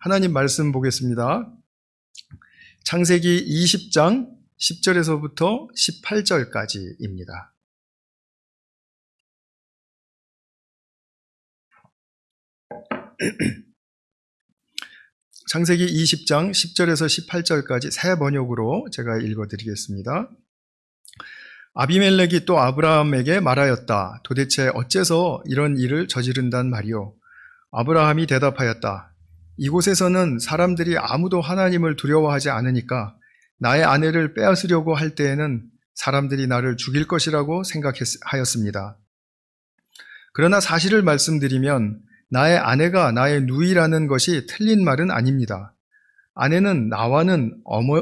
하나님 말씀 보겠습니다. 창세기 20장 10절에서부터 18절까지입니다. 창세기 20장 10절에서 18절까지 새 번역으로 제가 읽어드리겠습니다. 아비멜렉이 또 아브라함에게 말하였다. 도대체 어째서 이런 일을 저지른단 말이오? 아브라함이 대답하였다. 이곳에서는 사람들이 아무도 하나님을 두려워하지 않으니까 나의 아내를 빼앗으려고 할 때에는 사람들이 나를 죽일 것이라고 생각하였습니다. 그러나 사실을 말씀드리면 나의 아내가 나의 누이라는 것이 틀린 말은 아닙니다. 아내는 나와는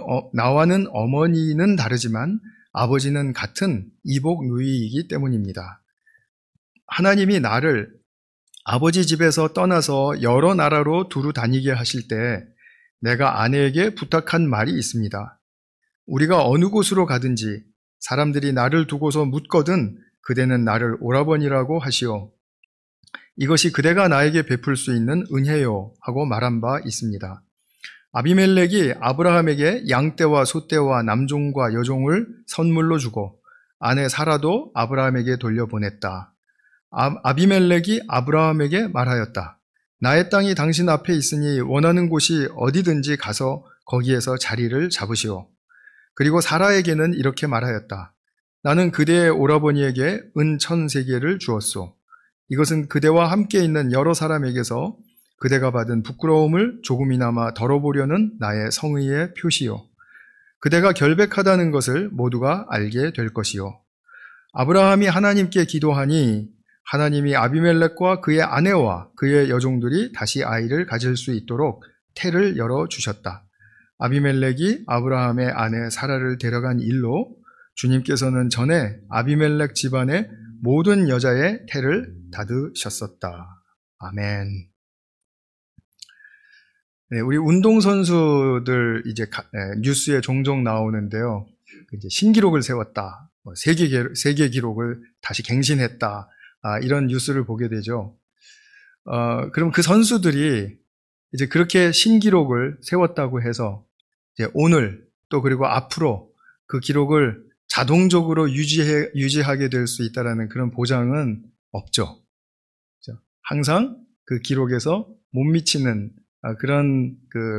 어머니는 다르지만 아버지는 같은 이복 누이이기 때문입니다. 하나님이 나를 아버지 집에서 떠나서 여러 나라로 두루 다니게 하실 때 내가 아내에게 부탁한 말이 있습니다. 우리가 어느 곳으로 가든지 사람들이 나를 두고서 묻거든 그대는 나를 오라버니라고 하시오. 이것이 그대가 나에게 베풀 수 있는 은혜요 하고 말한 바 있습니다. 아비멜렉이 아브라함에게 양떼와 소떼와 남종과 여종을 선물로 주고 아내 사라도 아브라함에게 돌려보냈다. 아비멜렉이 아브라함에게 말하였다. 나의 땅이 당신 앞에 있으니 원하는 곳이 어디든지 가서 거기에서 자리를 잡으시오. 그리고 사라에게는 이렇게 말하였다. 나는 그대의 오라버니에게 은 1000세겔을 주었소. 이것은 그대와 함께 있는 여러 사람에게서 그대가 받은 부끄러움을 조금이나마 덜어보려는 나의 성의의 표시요. 그대가 결백하다는 것을 모두가 알게 될 것이요. 아브라함이 하나님께 기도하니 하나님이 아비멜렉과 그의 아내와 그의 여종들이 다시 아이를 가질 수 있도록 태를 열어주셨다. 아비멜렉이 아브라함의 아내 사라를 데려간 일로 주님께서는 전에 아비멜렉 집안의 모든 여자의 태를 닫으셨었다. 아멘. 네, 우리 운동선수들 이제 뉴스에 종종 나오는데요. 이제 신기록을 세웠다. 세계 기록을 다시 갱신했다. 이런 뉴스를 보게 되죠. 그럼 그 선수들이 이제 그렇게 신기록을 세웠다고 해서 이제 오늘 또 그리고 앞으로 그 기록을 자동적으로 유지하게 될 수 있다라는 그런 보장은 없죠. 항상 그 기록에서 못 미치는 그런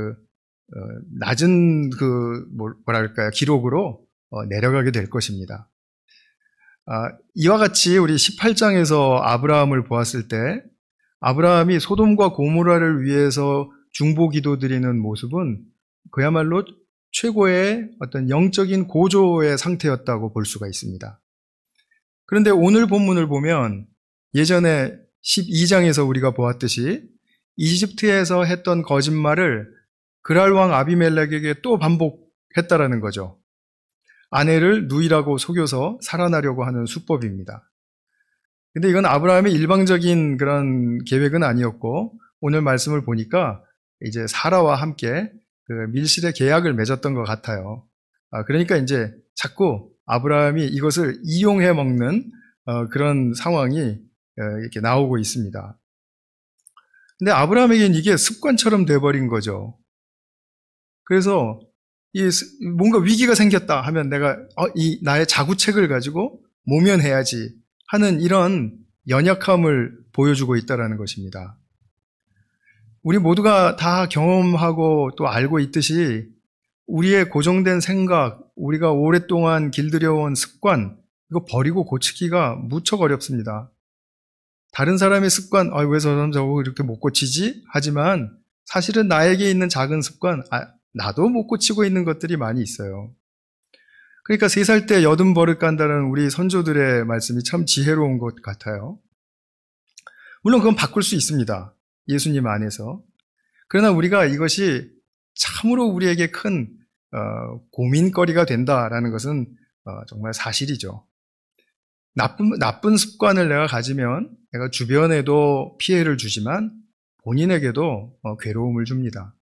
낮은 뭐랄까요, 기록으로 내려가게 될 것입니다. 이와 같이 우리 18장에서 아브라함을 보았을 때 아브라함이 소돔과 고모라를 위해서 중보 기도 드리는 모습은 그야말로 최고의 어떤 영적인 고조의 상태였다고 볼 수가 있습니다. 그런데 오늘 본문을 보면 예전에 12장에서 우리가 보았듯이 이집트에서 했던 거짓말을 그랄 왕 아비멜렉에게 또 반복했다라는 거죠. 아내를 누이라고 속여서 살아나려고 하는 수법입니다. 근데 이건 아브라함의 일방적인 그런 계획은 아니었고 오늘 말씀을 보니까 이제 사라와 함께 그 밀실의 계약을 맺었던 것 같아요. 그러니까 이제 자꾸 아브라함이 이것을 이용해 먹는 그런 상황이 이렇게 나오고 있습니다. 근데 아브라함에게는 이게 습관처럼 돼버린 거죠. 그래서 뭔가 위기가 생겼다 하면 내가 이 나의 자구책을 가지고 모면해야지 하는 이런 연약함을 보여주고 있다는 것입니다. 우리 모두가 다 경험하고 또 알고 있듯이 우리의 고정된 생각, 우리가 오랫동안 길들여온 습관, 이거 버리고 고치기가 무척 어렵습니다. 다른 사람의 습관, 왜 저 사람 저거 이렇게 못 고치지? 하지만 사실은 나에게 있는 작은 습관, 나도 못 고치고 있는 것들이 많이 있어요. 그러니까 3살 때 여든 버릇 간다는 우리 선조들의 말씀이 참 지혜로운 것 같아요. 물론 그건 바꿀 수 있습니다. 예수님 안에서. 그러나 우리가 이것이 참으로 우리에게 큰 고민거리가 된다라는 것은 정말 사실이죠. 나쁜 습관을 내가 가지면 내가 주변에도 피해를 주지만 본인에게도 괴로움을 줍니다.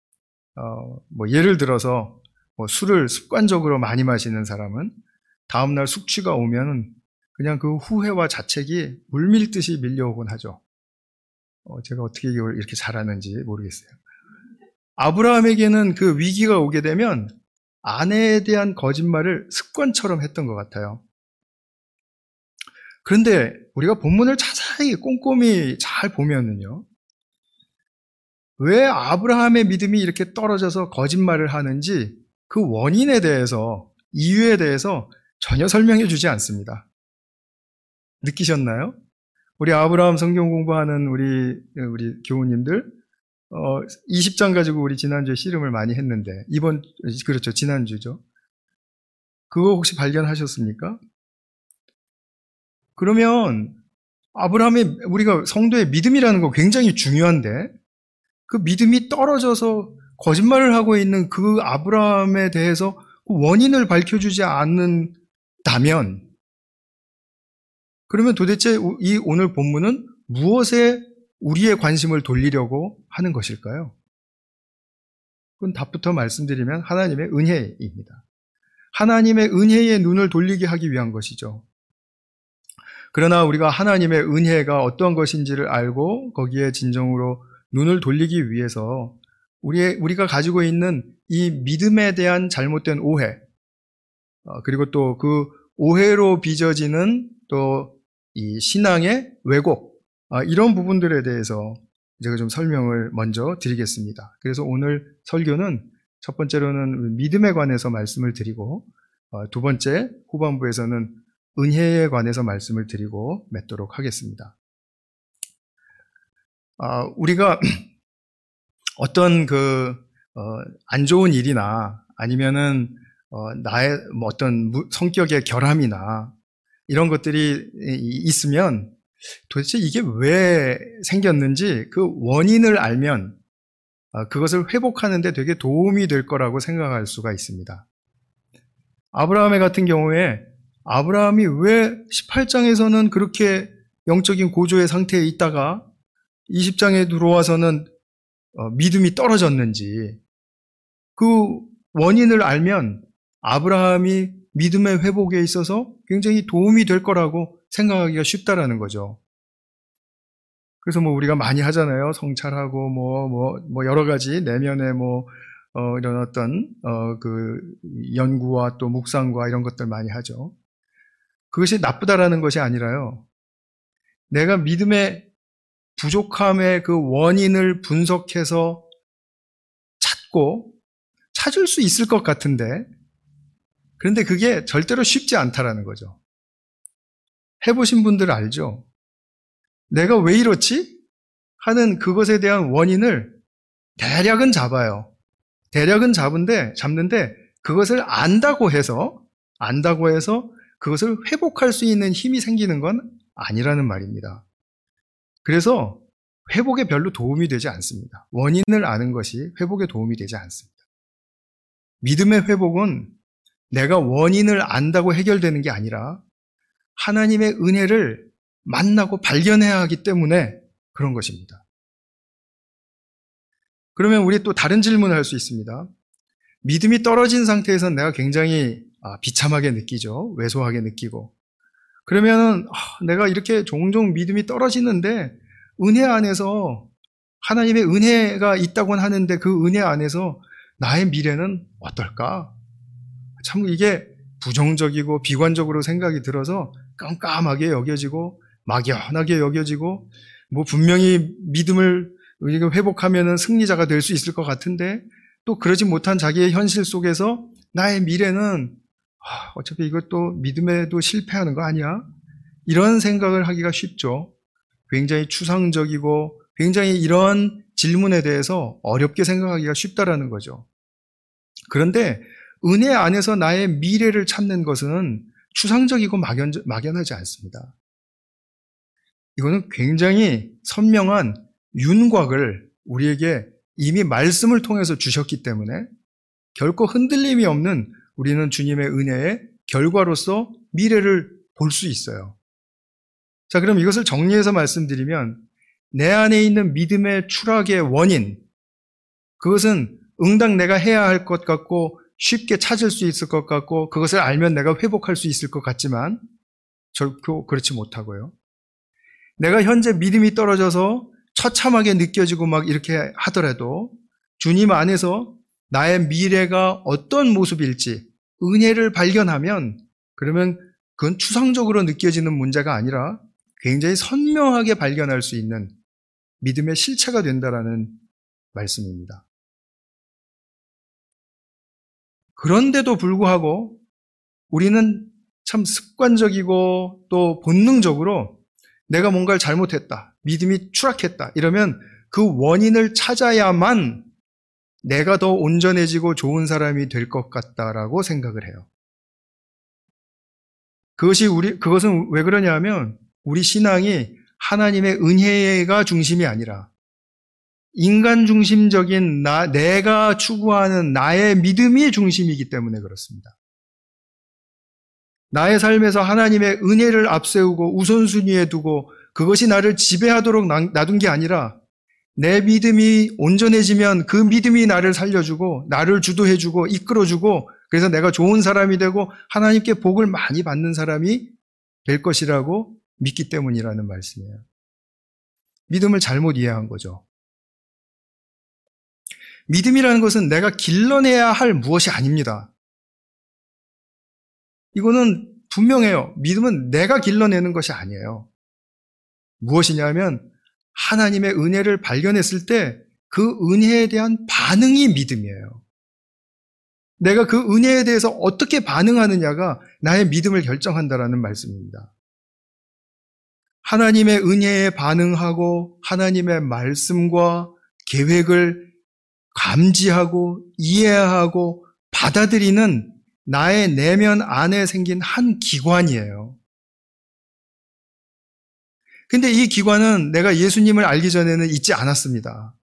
예를 들어서 술을 습관적으로 많이 마시는 사람은 다음날 숙취가 오면 그냥 그 후회와 자책이 물밀듯이 밀려오곤 하죠. 제가 어떻게 이걸 이렇게 잘하는지 모르겠어요. 아브라함에게는 그 위기가 오게 되면 아내에 대한 거짓말을 습관처럼 했던 것 같아요. 그런데 우리가 본문을 자세히 꼼꼼히 잘 보면은요, 왜 아브라함의 믿음이 이렇게 떨어져서 거짓말을 하는지 그 원인에 대해서, 이유에 대해서 전혀 설명해 주지 않습니다. 느끼셨나요? 우리 아브라함 성경 공부하는 우리 교우님들, 20장 가지고 우리 지난주에 씨름을 많이 했는데, 그렇죠, 지난주죠. 그거 혹시 발견하셨습니까? 그러면 우리가 성도의 믿음이라는 거 굉장히 중요한데, 그 믿음이 떨어져서 거짓말을 하고 있는 그 아브라함에 대해서 그 원인을 밝혀주지 않는다면, 그러면 도대체 이 오늘 본문은 무엇에 우리의 관심을 돌리려고 하는 것일까요? 그건 답부터 말씀드리면 하나님의 은혜입니다. 하나님의 은혜에 눈을 돌리게 하기 위한 것이죠. 그러나 우리가 하나님의 은혜가 어떤 것인지를 알고 거기에 진정으로 눈을 돌리기 위해서 우리가 가지고 있는 이 믿음에 대한 잘못된 오해, 그리고 또 그 오해로 빚어지는 또 이 신앙의 왜곡, 이런 부분들에 대해서 제가 좀 설명을 먼저 드리겠습니다. 그래서 오늘 설교는 첫 번째로는 믿음에 관해서 말씀을 드리고, 두 번째 후반부에서는 은혜에 관해서 말씀을 드리고 맺도록 하겠습니다. 우리가 어떤 안 좋은 일이나 아니면은 나의 어떤 성격의 결함이나 이런 것들이 있으면 도대체 이게 왜 생겼는지 그 원인을 알면 그것을 회복하는데 되게 도움이 될 거라고 생각할 수가 있습니다. 아브라함의 같은 경우에 아브라함이 왜 18장에서는 그렇게 영적인 고조의 상태에 있다가 20장에 들어와서는 믿음이 떨어졌는지 그 원인을 알면 아브라함이 믿음의 회복에 있어서 굉장히 도움이 될 거라고 생각하기가 쉽다라는 거죠. 그래서 우리가 많이 하잖아요. 성찰하고 여러 가지 내면의 이런 어떤 그 연구와 또 묵상과 이런 것들 많이 하죠. 그것이 나쁘다라는 것이 아니라요. 내가 믿음의 부족함의 그 원인을 분석해서 찾을 수 있을 것 같은데, 그런데 그게 절대로 쉽지 않다라는 거죠. 해보신 분들 알죠? 내가 왜 이렇지? 하는 그것에 대한 원인을 대략은 잡아요. 대략은 잡는데 그것을 안다고 해서 그것을 회복할 수 있는 힘이 생기는 건 아니라는 말입니다. 그래서 회복에 별로 도움이 되지 않습니다. 원인을 아는 것이 회복에 도움이 되지 않습니다. 믿음의 회복은 내가 원인을 안다고 해결되는 게 아니라 하나님의 은혜를 만나고 발견해야 하기 때문에 그런 것입니다. 그러면 우리 또 다른 질문을 할 수 있습니다. 믿음이 떨어진 상태에서 내가 굉장히 비참하게 느끼죠. 왜소하게 느끼고. 그러면은 내가 이렇게 종종 믿음이 떨어지는데 은혜 안에서 하나님의 은혜가 있다고는 하는데 그 은혜 안에서 나의 미래는 어떨까? 참 이게 부정적이고 비관적으로 생각이 들어서 깜깜하게 여겨지고 막연하게 여겨지고 분명히 믿음을 회복하면은 승리자가 될 수 있을 것 같은데 또 그러지 못한 자기의 현실 속에서 나의 미래는 어차피 이것도 믿음에도 실패하는 거 아니야? 이런 생각을 하기가 쉽죠. 굉장히 추상적이고 굉장히 이런 질문에 대해서 어렵게 생각하기가 쉽다라는 거죠. 그런데 은혜 안에서 나의 미래를 찾는 것은 추상적이고 막연하지 않습니다. 이거는 굉장히 선명한 윤곽을 우리에게 이미 말씀을 통해서 주셨기 때문에 결코 흔들림이 없는 우리는 주님의 은혜의 결과로서 미래를 볼 수 있어요. 자, 그럼 이것을 정리해서 말씀드리면 내 안에 있는 믿음의 추락의 원인, 그것은 응당 내가 해야 할 것 같고 쉽게 찾을 수 있을 것 같고 그것을 알면 내가 회복할 수 있을 것 같지만 결코 그렇지 못하고요. 내가 현재 믿음이 떨어져서 처참하게 느껴지고 막 이렇게 하더라도 주님 안에서 나의 미래가 어떤 모습일지 은혜를 발견하면 그러면 그건 추상적으로 느껴지는 문제가 아니라 굉장히 선명하게 발견할 수 있는 믿음의 실체가 된다라는 말씀입니다. 그런데도 불구하고 우리는 참 습관적이고 또 본능적으로 내가 뭔가를 잘못했다, 믿음이 추락했다 이러면 그 원인을 찾아야만 내가 더 온전해지고 좋은 사람이 될 것 같다라고 생각을 해요. 그것은 왜 그러냐 하면 우리 신앙이 하나님의 은혜가 중심이 아니라 인간 중심적인 내가 추구하는 나의 믿음이 중심이기 때문에 그렇습니다. 나의 삶에서 하나님의 은혜를 앞세우고 우선순위에 두고 그것이 나를 지배하도록 놔둔 게 아니라 내 믿음이 온전해지면 그 믿음이 나를 살려주고 나를 주도해주고 이끌어주고 그래서 내가 좋은 사람이 되고 하나님께 복을 많이 받는 사람이 될 것이라고 믿기 때문이라는 말씀이에요. 믿음을 잘못 이해한 거죠. 믿음이라는 것은 내가 길러내야 할 무엇이 아닙니다. 이거는 분명해요. 믿음은 내가 길러내는 것이 아니에요. 무엇이냐면 하나님의 은혜를 발견했을 때 그 은혜에 대한 반응이 믿음이에요. 내가 그 은혜에 대해서 어떻게 반응하느냐가 나의 믿음을 결정한다라는 말씀입니다. 하나님의 은혜에 반응하고 하나님의 말씀과 계획을 감지하고 이해하고 받아들이는 나의 내면 안에 생긴 한 기관이에요. 근데 이 기관은 내가 예수님을 알기 전에는 있지 않았습니다.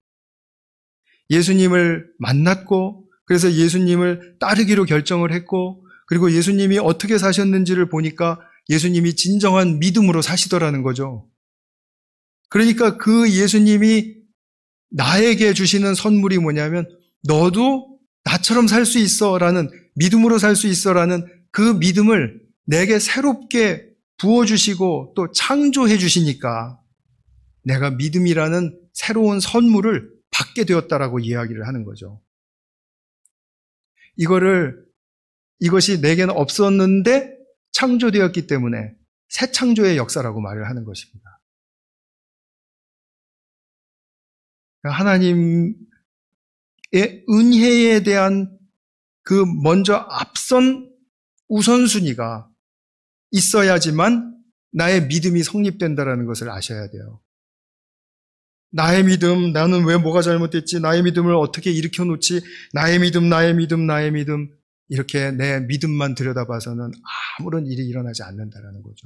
예수님을 만났고 그래서 예수님을 따르기로 결정을 했고 그리고 예수님이 어떻게 사셨는지를 보니까 예수님이 진정한 믿음으로 사시더라는 거죠. 그러니까 그 예수님이 나에게 주시는 선물이 뭐냐면 너도 나처럼 살 수 있어 라는 믿음으로 살 수 있어 라는 그 믿음을 내게 새롭게 부어주시고 또 창조해 주시니까 내가 믿음이라는 새로운 선물을 받게 되었다라고 이야기를 하는 거죠. 이것이 내게는 없었는데 창조되었기 때문에 새 창조의 역사라고 말을 하는 것입니다. 하나님의 은혜에 대한 그 먼저 앞선 우선순위가 있어야지만 나의 믿음이 성립된다는 것을 아셔야 돼요. 나의 믿음, 나는 왜 뭐가 잘못됐지? 나의 믿음을 어떻게 일으켜놓지? 나의 믿음, 나의 믿음, 나의 믿음. 이렇게 내 믿음만 들여다봐서는 아무런 일이 일어나지 않는다는 거죠.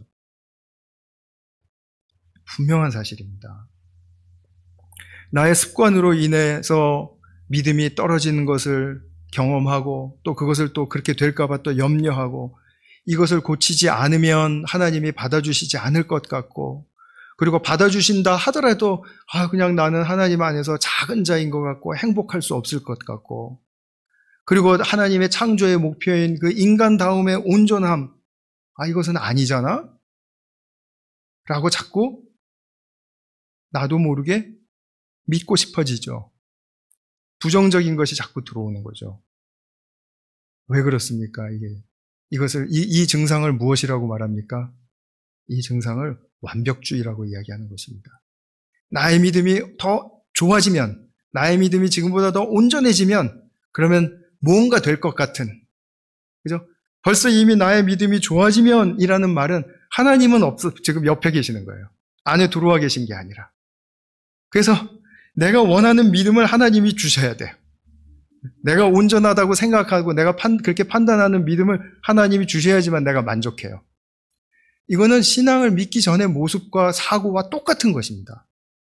분명한 사실입니다. 나의 습관으로 인해서 믿음이 떨어지는 것을 경험하고 또 그것을 또 그렇게 될까봐 또 염려하고 이것을 고치지 않으면 하나님이 받아주시지 않을 것 같고 그리고 받아주신다 하더라도 그냥 나는 하나님 안에서 작은 자인 것 같고 행복할 수 없을 것 같고 그리고 하나님의 창조의 목표인 그 인간다움의 온전함 이것은 아니잖아? 라고 자꾸 나도 모르게 믿고 싶어지죠. 부정적인 것이 자꾸 들어오는 거죠. 왜 그렇습니까? 이 증상을 무엇이라고 말합니까? 이 증상을 완벽주의라고 이야기하는 것입니다. 나의 믿음이 더 좋아지면, 나의 믿음이 지금보다 더 온전해지면, 그러면 뭔가 될 것 같은, 그죠? 벌써 이미 나의 믿음이 좋아지면 이라는 말은 하나님은 지금 옆에 계시는 거예요. 안에 들어와 계신 게 아니라. 그래서 내가 원하는 믿음을 하나님이 주셔야 돼요. 내가 온전하다고 생각하고 내가 그렇게 판단하는 믿음을 하나님이 주셔야지만 내가 만족해요. 이거는 신앙을 믿기 전의 모습과 사고와 똑같은 것입니다.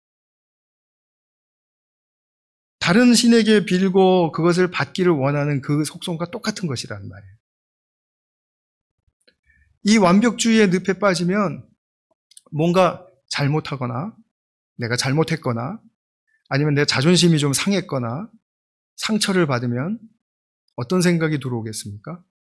다른 신에게 빌고 그것을 받기를 원하는 그 속성과 똑같은 것이라는 말이에요. 이 완벽주의의 늪에 빠지면 뭔가 잘못하거나 내가 잘못했거나 아니면 내 자존심이 좀 상했거나 상처를 받으면 어떤 생각이 들어오겠습니까?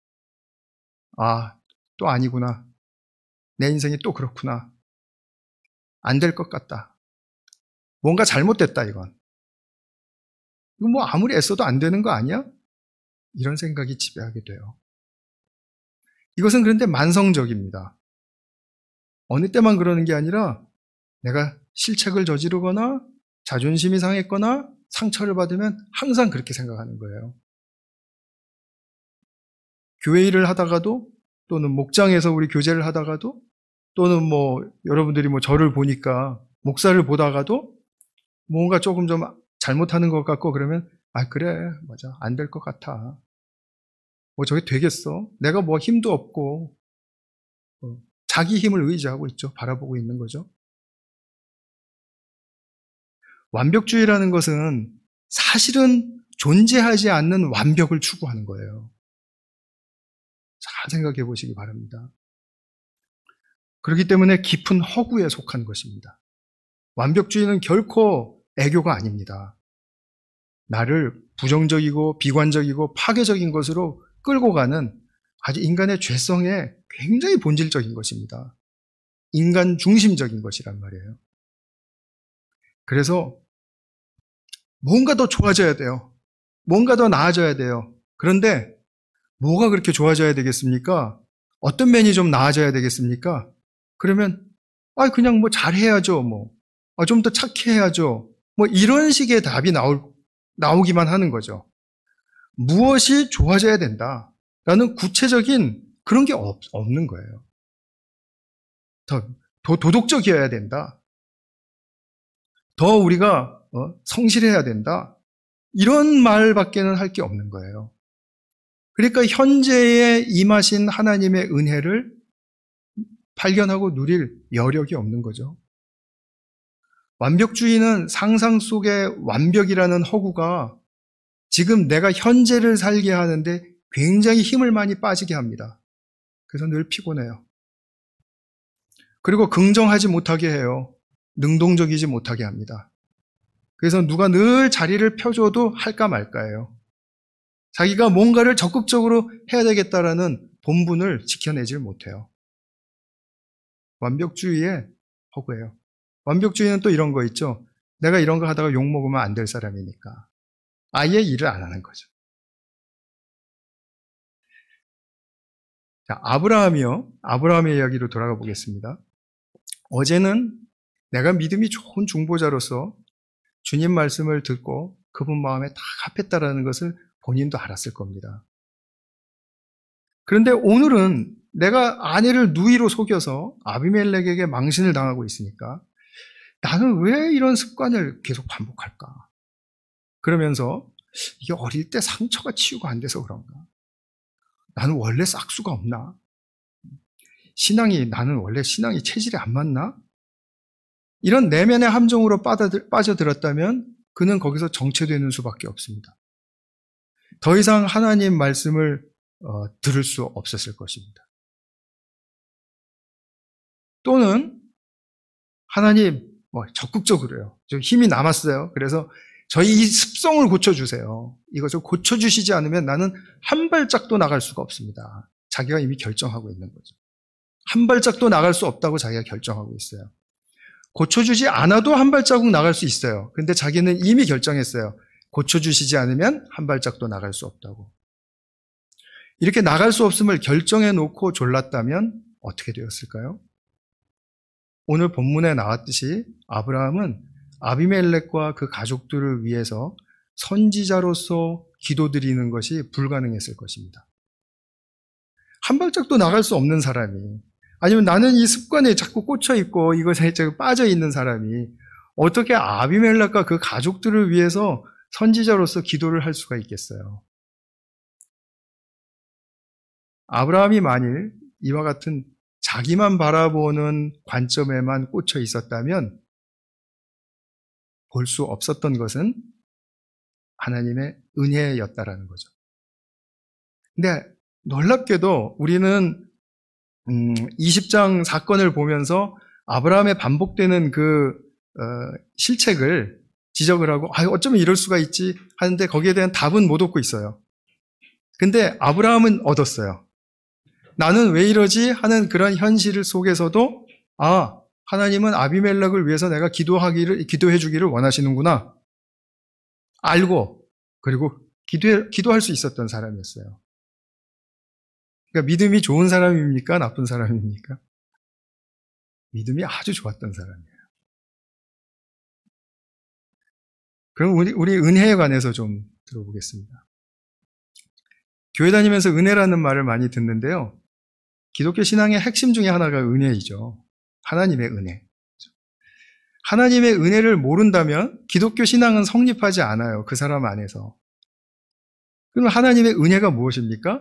또 아니구나. 내 인생이 또 그렇구나. 안 될 것 같다. 뭔가 잘못됐다, 이건 이거 뭐 아무리 애써도 안 되는 거 아니야? 이런 생각이 지배하게 돼요. 이것은 그런데 만성적입니다. 어느 때만 그러는 게 아니라 내가 실책을 저지르거나 자존심이 상했거나 상처를 받으면 항상 그렇게 생각하는 거예요. 교회 일을 하다가도, 또는 목장에서 우리 교제를 하다가도, 또는 뭐 여러분들이 뭐 저를 보니까 목사를 보다가도 뭔가 조금 좀 잘못하는 것 같고 그러면 그래 맞아 안 될 것 같아. 뭐 저게 되겠어? 내가 뭐 힘도 없고 자기 힘을 의지하고 있죠. 바라보고 있는 거죠. 완벽주의라는 것은 사실은 존재하지 않는 완벽을 추구하는 거예요. 잘 생각해 보시기 바랍니다. 그렇기 때문에 깊은 허구에 속한 것입니다. 완벽주의는 결코 애교가 아닙니다. 나를 부정적이고 비관적이고 파괴적인 것으로 끌고 가는 아주 인간의 죄성에 굉장히 본질적인 것입니다. 인간 중심적인 것이란 말이에요. 그래서 뭔가 더 좋아져야 돼요. 뭔가 더 나아져야 돼요. 그런데 뭐가 그렇게 좋아져야 되겠습니까? 어떤 면이 좀 나아져야 되겠습니까? 그러면 그냥 뭐 잘해야죠. 좀 더 착해야죠. 뭐 이런 식의 답이 나오기만 하는 거죠. 무엇이 좋아져야 된다라는 구체적인 그런 게 없는 거예요. 더 도덕적이어야 된다. 더 우리가 성실해야 된다. 이런 말밖에는 할 게 없는 거예요. 그러니까 현재에 임하신 하나님의 은혜를 발견하고 누릴 여력이 없는 거죠. 완벽주의는 상상 속의 완벽이라는 허구가 지금 내가 현재를 살게 하는데 굉장히 힘을 많이 빠지게 합니다. 그래서 늘 피곤해요. 그리고 긍정하지 못하게 해요. 능동적이지 못하게 합니다. 그래서 누가 늘 자리를 펴줘도 할까 말까예요. 자기가 뭔가를 적극적으로 해야 되겠다라는 본분을 지켜내질 못해요. 완벽주의의 허구예요. 완벽주의는 또 이런 거 있죠. 내가 이런 거 하다가 욕먹으면 안 될 사람이니까 아예 일을 안 하는 거죠. 자, 아브라함의 이야기로 돌아가 보겠습니다. 어제는 내가 믿음이 좋은 중보자로서 주님 말씀을 듣고 그분 마음에 다 합했다라는 것을 본인도 알았을 겁니다. 그런데 오늘은 내가 아내를 누이로 속여서 아비멜렉에게 망신을 당하고 있으니까 나는 왜 이런 습관을 계속 반복할까? 그러면서 이게 어릴 때 상처가 치유가 안 돼서 그런가? 나는 원래 싹수가 없나? 나는 원래 신앙이 체질이 안 맞나? 이런 내면의 함정으로 빠져들었다면 그는 거기서 정체되는 수밖에 없습니다. 더 이상 하나님 말씀을 들을 수 없었을 것입니다. 또는 하나님 적극적으로요. 좀 힘이 남았어요. 그래서 저희 이 습성을 고쳐주세요. 이것을 고쳐주시지 않으면 나는 한 발짝도 나갈 수가 없습니다. 자기가 이미 결정하고 있는 거죠. 한 발짝도 나갈 수 없다고 자기가 결정하고 있어요. 고쳐주지 않아도 한 발자국 나갈 수 있어요. 근데 자기는 이미 결정했어요. 고쳐주시지 않으면 한 발짝도 나갈 수 없다고. 이렇게 나갈 수 없음을 결정해 놓고 졸랐다면 어떻게 되었을까요? 오늘 본문에 나왔듯이 아브라함은 아비멜렉과 그 가족들을 위해서 선지자로서 기도드리는 것이 불가능했을 것입니다. 한 발짝도 나갈 수 없는 사람이, 아니면 나는 이 습관에 자꾸 꽂혀있고 이것에 빠져있는 사람이 어떻게 아비멜렉과 그 가족들을 위해서 선지자로서 기도를 할 수가 있겠어요? 아브라함이 만일 이와 같은 자기만 바라보는 관점에만 꽂혀 있었다면 볼 수 없었던 것은 하나님의 은혜였다라는 거죠. 근데 놀랍게도 우리는 20장 사건을 보면서 아브라함의 반복되는 그 실책을 지적을 하고 어쩌면 이럴 수가 있지 하는데 거기에 대한 답은 못 얻고 있어요. 근데 아브라함은 얻었어요. 나는 왜 이러지 하는 그런 현실 속에서도 하나님은 아비멜렉을 위해서 내가 기도해 주기를 원하시는구나 알고 그리고 기도할 수 있었던 사람이었어요. 그러니까 믿음이 좋은 사람입니까? 나쁜 사람입니까? 믿음이 아주 좋았던 사람이에요. 그럼 우리 은혜에 관해서 좀 들어보겠습니다. 교회 다니면서 은혜라는 말을 많이 듣는데요. 기독교 신앙의 핵심 중에 하나가 은혜이죠. 하나님의 은혜. 하나님의 은혜를 모른다면 기독교 신앙은 성립하지 않아요. 그 사람 안에서. 그럼 하나님의 은혜가 무엇입니까?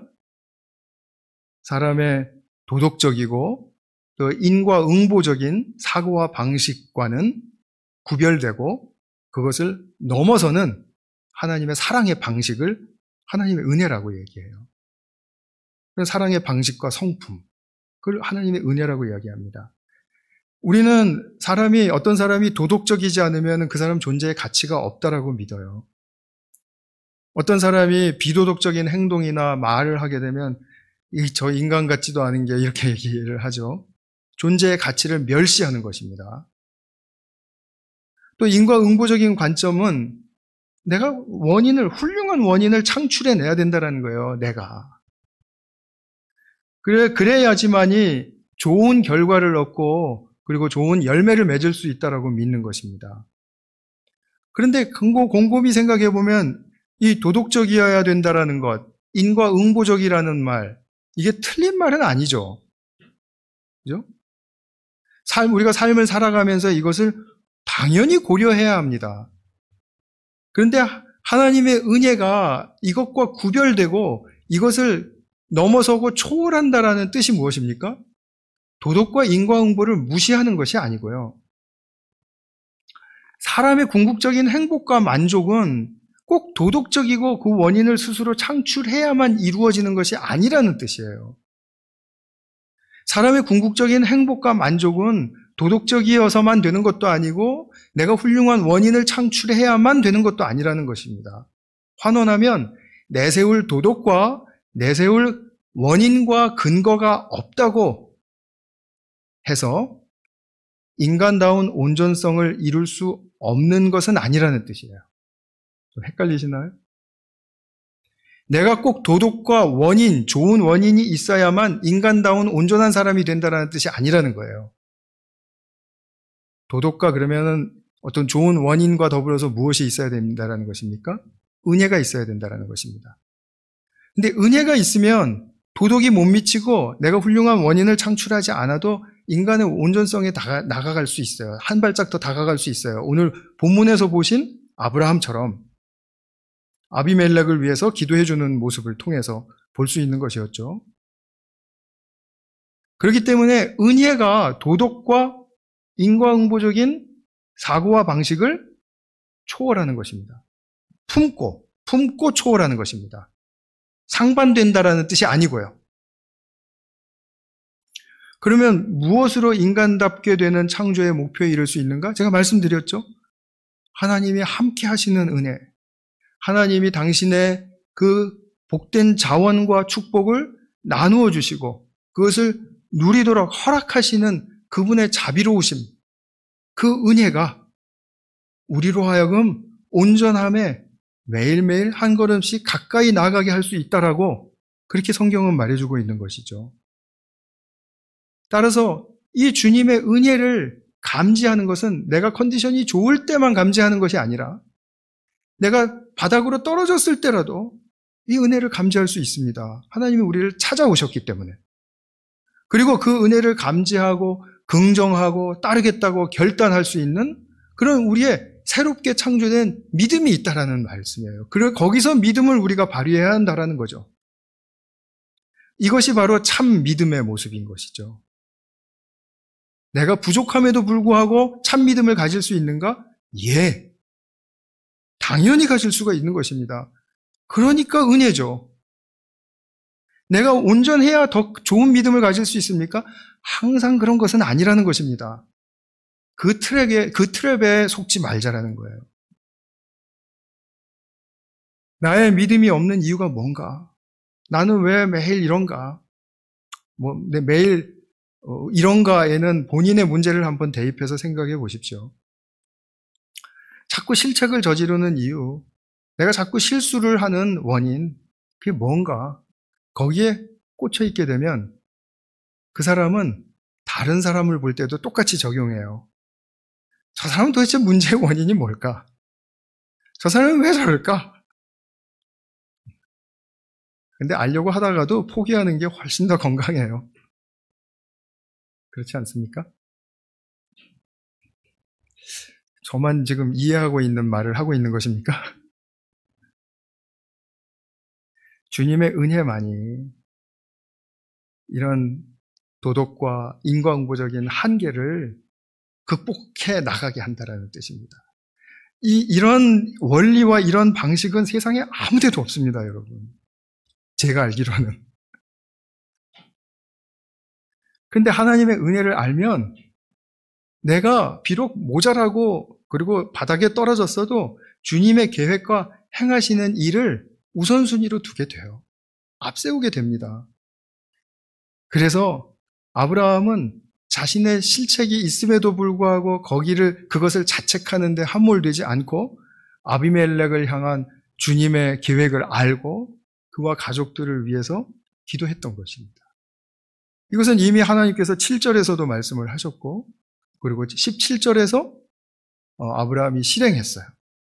사람의 도덕적이고 또 인과응보적인 사고와 방식과는 구별되고 그것을 넘어서는 하나님의 사랑의 방식을 하나님의 은혜라고 얘기해요. 사랑의 방식과 성품, 그걸 하나님의 은혜라고 이야기합니다. 우리는 어떤 사람이 도덕적이지 않으면 그 사람 존재의 가치가 없다라고 믿어요. 어떤 사람이 비도덕적인 행동이나 말을 하게 되면 저 인간 같지도 않은 게 이렇게 얘기를 하죠. 존재의 가치를 멸시하는 것입니다. 또 인과응보적인 관점은 내가 훌륭한 원인을 창출해내야 된다는 거예요. 내가. 그래야지만이 좋은 결과를 얻고 그리고 좋은 열매를 맺을 수 있다라고 믿는 것입니다. 그런데 곰곰이 생각해 보면 이 도덕적이어야 된다라는 것, 인과응보적이라는 말, 이게 틀린 말은 아니죠. 그죠? 우리가 삶을 살아가면서 이것을 당연히 고려해야 합니다. 그런데 하나님의 은혜가 이것과 구별되고 이것을 넘어서고 초월한다라는 뜻이 무엇입니까? 도덕과 인과응보를 무시하는 것이 아니고요. 사람의 궁극적인 행복과 만족은 꼭 도덕적이고 그 원인을 스스로 창출해야만 이루어지는 것이 아니라는 뜻이에요. 사람의 궁극적인 행복과 만족은 도덕적이어서만 되는 것도 아니고 내가 훌륭한 원인을 창출해야만 되는 것도 아니라는 것입니다. 환원하면 내세울 도덕과 내세울 원인과 근거가 없다고 해서 인간다운 온전성을 이룰 수 없는 것은 아니라는 뜻이에요. 좀 헷갈리시나요? 내가 꼭 도덕과 원인, 좋은 원인이 있어야만 인간다운 온전한 사람이 된다는 뜻이 아니라는 거예요. 도덕과 그러면은 어떤 좋은 원인과 더불어서 무엇이 있어야 된다는 것입니까? 은혜가 있어야 된다는 것입니다. 근데 은혜가 있으면 도덕이 못 미치고 내가 훌륭한 원인을 창출하지 않아도 인간의 온전성에 나아갈 수 있어요. 한 발짝 더 다가갈 수 있어요. 오늘 본문에서 보신 아브라함처럼 아비멜렉을 위해서 기도해주는 모습을 통해서 볼 수 있는 것이었죠. 그렇기 때문에 은혜가 도덕과 인과응보적인 사고와 방식을 초월하는 것입니다. 품고 초월하는 것입니다. 상반된다라는 뜻이 아니고요. 그러면 무엇으로 인간답게 되는 창조의 목표에 이를 수 있는가? 제가 말씀드렸죠. 하나님이 함께 하시는 은혜, 하나님이 당신의 그 복된 자원과 축복을 나누어 주시고 그것을 누리도록 허락하시는 그분의 자비로우심, 그 은혜가 우리로 하여금 온전함에 매일매일 한 걸음씩 가까이 나아가게 할 수 있다라고 그렇게 성경은 말해주고 있는 것이죠. 따라서 이 주님의 은혜를 감지하는 것은 내가 컨디션이 좋을 때만 감지하는 것이 아니라 내가 바닥으로 떨어졌을 때라도 이 은혜를 감지할 수 있습니다. 하나님이 우리를 찾아오셨기 때문에. 그리고 그 은혜를 감지하고 긍정하고 따르겠다고 결단할 수 있는 그런 우리의 새롭게 창조된 믿음이 있다라는 말씀이에요. 그리고 거기서 믿음을 우리가 발휘해야 한다라는 거죠. 이것이 바로 참 믿음의 모습인 것이죠. 내가 부족함에도 불구하고 참 믿음을 가질 수 있는가? 예. 당연히 가질 수가 있는 것입니다. 그러니까 은혜죠. 내가 온전해야 더 좋은 믿음을 가질 수 있습니까? 항상 그런 것은 아니라는 것입니다. 그 트랩에 속지 말자라는 거예요. 나의 믿음이 없는 이유가 뭔가? 나는 왜 매일 이런가? 매일 이런가에는 본인의 문제를 한번 대입해서 생각해 보십시오. 자꾸 실책을 저지르는 이유, 내가 자꾸 실수를 하는 원인, 그게 뭔가, 거기에 꽂혀 있게 되면 그 사람은 다른 사람을 볼 때도 똑같이 적용해요. 저 사람은 도대체 문제의 원인이 뭘까? 저 사람은 왜 저럴까? 근데 알려고 하다가도 포기하는 게 훨씬 더 건강해요. 그렇지 않습니까? 저만 지금 이해하고 있는 말을 하고 있는 것입니까? 주님의 은혜만이 이런 도덕과 인과응보적인 한계를 극복해 나가게 한다는 뜻입니다. 이런 원리와 이런 방식은 세상에 아무 데도 없습니다, 여러분. 제가 알기로는. 근데 하나님의 은혜를 알면 내가 비록 모자라고 그리고 바닥에 떨어졌어도 주님의 계획과 행하시는 일을 우선순위로 두게 돼요. 앞세우게 됩니다. 그래서 아브라함은 자신의 실책이 있음에도 불구하고 그것을 자책하는데 함몰되지 않고 아비멜렉을 향한 주님의 계획을 알고 그와 가족들을 위해서 기도했던 것입니다. 이것은 이미 하나님께서 7절에서도 말씀을 하셨고 그리고 17절에서 아브라함이 실행했어요.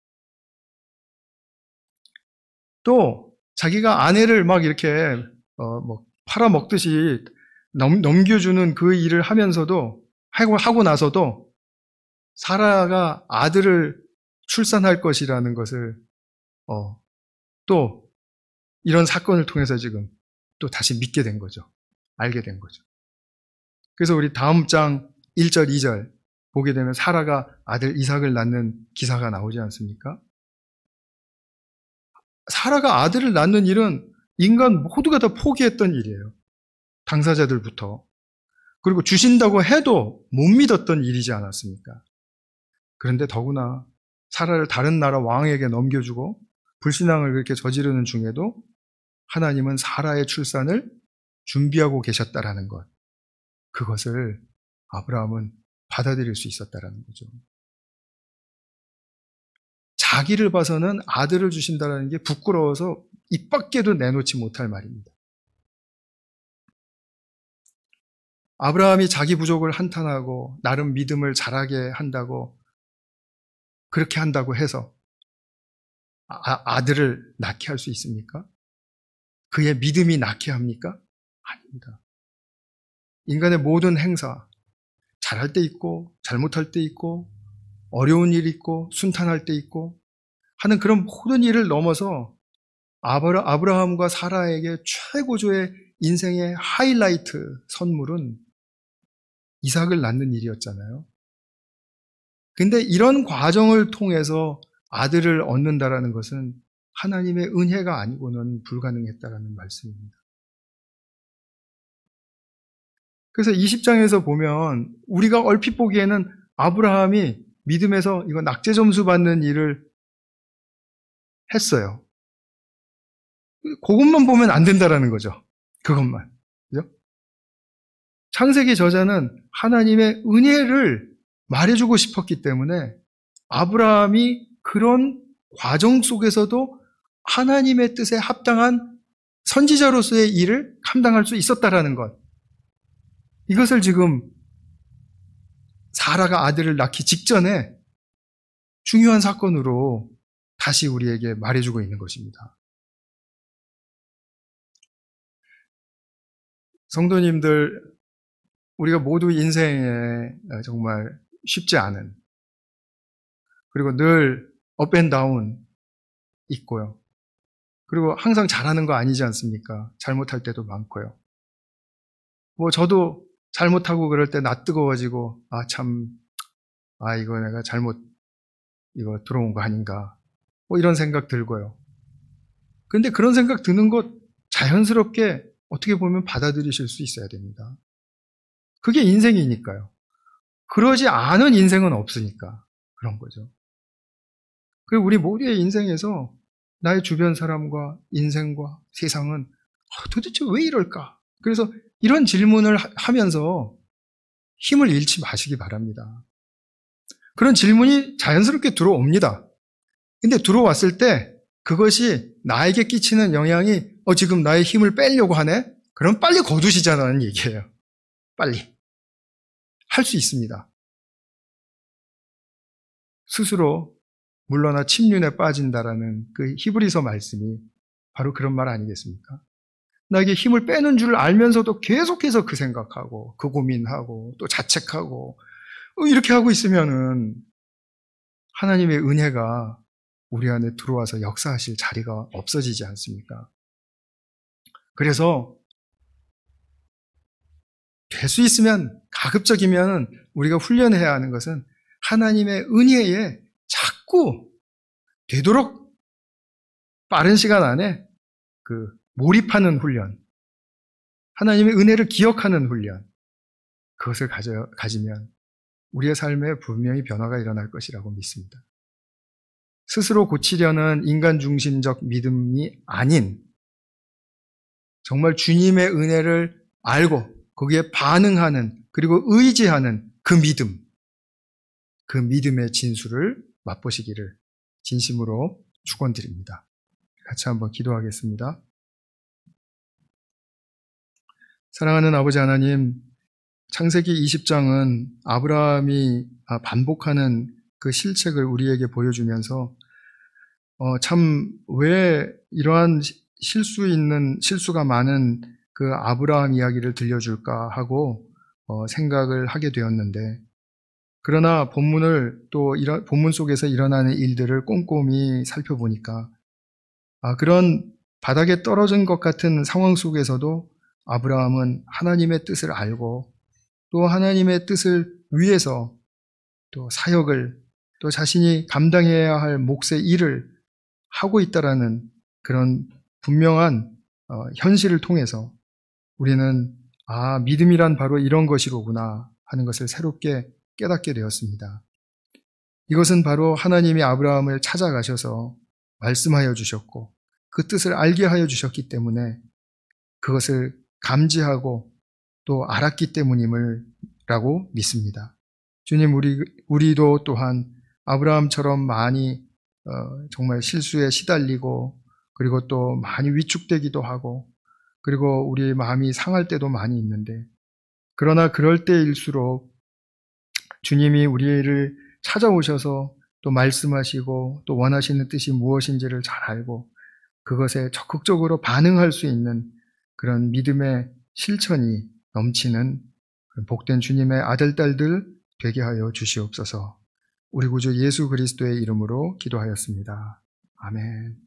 또 자기가 아내를 막 이렇게 팔아먹듯이 넘겨주는 그 일을 하면서도 하고 나서도 사라가 아들을 출산할 것이라는 것을 또 이런 사건을 통해서 지금 또 다시 믿게 된 거죠. 알게 된 거죠. 그래서 우리 다음 장 1절, 2절 보게 되면 사라가 아들 이삭을 낳는 기사가 나오지 않습니까? 사라가 아들을 낳는 일은 인간 모두가 다 포기했던 일이에요. 당사자들부터. 그리고 주신다고 해도 못 믿었던 일이지 않았습니까? 그런데 더구나 사라를 다른 나라 왕에게 넘겨주고 불신앙을 그렇게 저지르는 중에도 하나님은 사라의 출산을 준비하고 계셨다라는 것. 그것을 아브라함은 받아들일 수 있었다라는 거죠. 자기를 봐서는 아들을 주신다는 게 부끄러워서 입 밖에도 내놓지 못할 말입니다. 아브라함이 자기 부족을 한탄하고 나름 믿음을 자라게 한다고 그렇게 한다고 해서 아들을 낳게 할 수 있습니까? 그의 믿음이 낳게 합니까? 아닙니다. 인간의 모든 행사, 잘할 때 있고 잘못할 때 있고 어려운 일이 있고 순탄할 때 있고 하는 그런 모든 일을 넘어서 아브라함과 사라에게 최고조의 인생의 하이라이트 선물은 이삭을 낳는 일이었잖아요. 근데 이런 과정을 통해서 아들을 얻는다라는 것은 하나님의 은혜가 아니고는 불가능했다라는 말씀입니다. 그래서 20장에서 보면 우리가 얼핏 보기에는 아브라함이 믿음에서 이거 낙제 점수 받는 일을 했어요. 그것만 보면 안 된다라는 거죠. 그것만. 그죠? 창세기 저자는 하나님의 은혜를 말해주고 싶었기 때문에 아브라함이 그런 과정 속에서도 하나님의 뜻에 합당한 선지자로서의 일을 감당할 수 있었다라는 것. 이것을 지금 사라가 아들을 낳기 직전에 중요한 사건으로 다시 우리에게 말해주고 있는 것입니다. 성도님들, 우리가 모두 인생에 정말 쉽지 않은, 그리고 늘 업앤다운 있고요. 그리고 항상 잘하는 거 아니지 않습니까? 잘못할 때도 많고요. 저도 잘못하고 그럴 때 나 뜨거워지고, 이거 내가 이거 들어온 거 아닌가. 이런 생각 들고요. 근데 그런 생각 드는 것 자연스럽게 어떻게 보면 받아들이실 수 있어야 됩니다. 그게 인생이니까요. 그러지 않은 인생은 없으니까 그런 거죠. 그리고 우리 모두의 인생에서 나의 주변 사람과 인생과 세상은 도대체 왜 이럴까? 그래서 이런 질문을 하면서 힘을 잃지 마시기 바랍니다. 그런 질문이 자연스럽게 들어옵니다. 근데 들어왔을 때 그것이 나에게 끼치는 영향이 지금 나의 힘을 빼려고 하네? 그럼 빨리 거두시자는 얘기예요. 빨리. 할 수 있습니다. 스스로 물러나 침륜에 빠진다라는 그 히브리서 말씀이 바로 그런 말 아니겠습니까? 나에게 힘을 빼는 줄 알면서도 계속해서 그 생각하고 그 고민하고 또 자책하고 이렇게 하고 있으면은 하나님의 은혜가 우리 안에 들어와서 역사하실 자리가 없어지지 않습니까? 그래서 될 수 있으면 가급적이면 우리가 훈련해야 하는 것은 하나님의 은혜에 자꾸 되도록 빠른 시간 안에 그 몰입하는 훈련, 하나님의 은혜를 기억하는 훈련, 그것을 가지면 우리의 삶에 분명히 변화가 일어날 것이라고 믿습니다. 스스로 고치려는 인간 중심적 믿음이 아닌 정말 주님의 은혜를 알고 거기에 반응하는 그리고 의지하는 그 믿음, 그 믿음의 진수를 맛보시기를 진심으로 축원드립니다. 같이 한번 기도하겠습니다. 사랑하는 아버지 하나님, 창세기 20장은 아브라함이 반복하는 그 실책을 우리에게 보여주면서 참 왜 이러한 실수가 많은 그 아브라함 이야기를 들려줄까 하고 생각을 하게 되었는데, 그러나 본문 속에서 일어나는 일들을 꼼꼼히 살펴보니까 그런 바닥에 떨어진 것 같은 상황 속에서도 아브라함은 하나님의 뜻을 알고 또 하나님의 뜻을 위해서 또 사역을 또 자신이 감당해야 할 몫의 일을 하고 있다라는 그런 분명한 현실을 통해서 우리는 믿음이란 바로 이런 것이로구나 하는 것을 새롭게 깨닫게 되었습니다. 이것은 바로 하나님이 아브라함을 찾아가셔서 말씀하여 주셨고 그 뜻을 알게 하여 주셨기 때문에 그것을 감지하고 또 알았기 때문임을 라고 믿습니다. 주님, 우리도 또한 아브라함처럼 많이 정말 실수에 시달리고 그리고 또 많이 위축되기도 하고 그리고 우리의 마음이 상할 때도 많이 있는데, 그러나 그럴 때일수록 주님이 우리를 찾아오셔서 또 말씀하시고 또 원하시는 뜻이 무엇인지를 잘 알고 그것에 적극적으로 반응할 수 있는 그런 믿음의 실천이 넘치는 복된 주님의 아들, 딸들 되게 하여 주시옵소서. 우리 구주 예수 그리스도의 이름으로 기도하였습니다. 아멘.